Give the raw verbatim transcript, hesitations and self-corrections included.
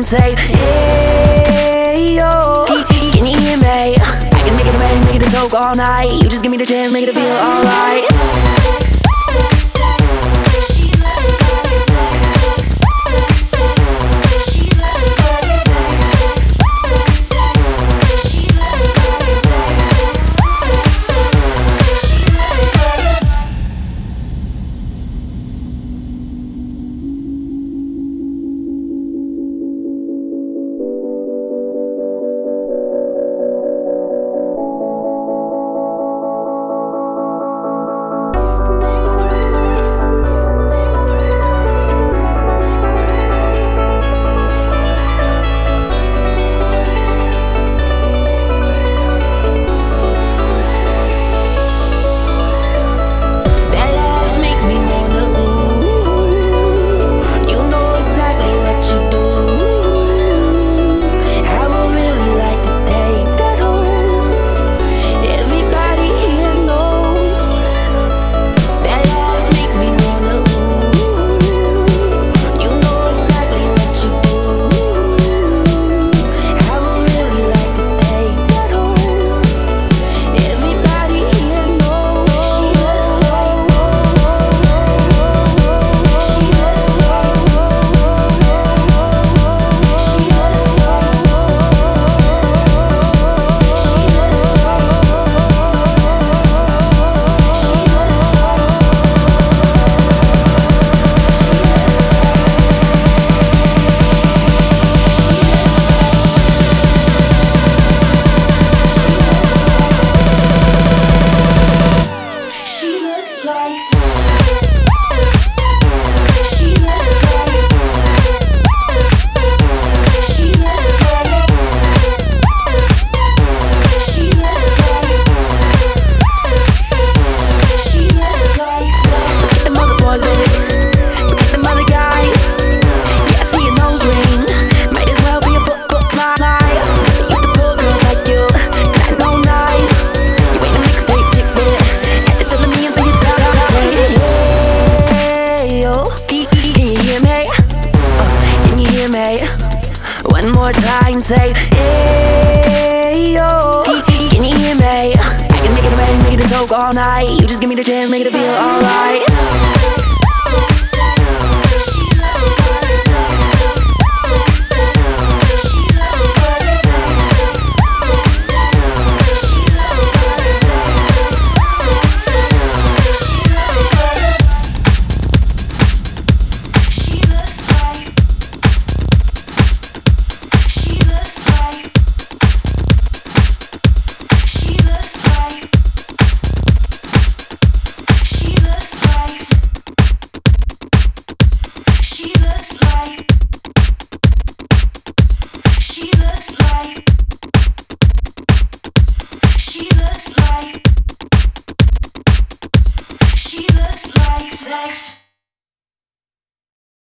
say, hey, yo, can you hear me? I can make it rain, make it a soak all night. You just give me the chance, make it feel alright. One more time, say, hey, yo, can you hear me? I can make it rain, make it a soak all night. You just give me the chance, make it feel alright.